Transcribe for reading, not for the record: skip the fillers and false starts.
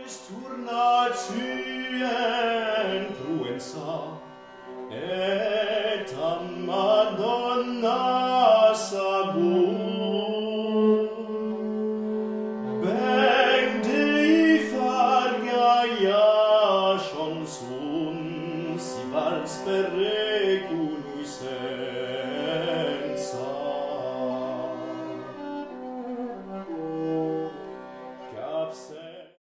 Turna cien truensa, et a Madonna sabur. Beng Dei farga ja schon sun, si vals per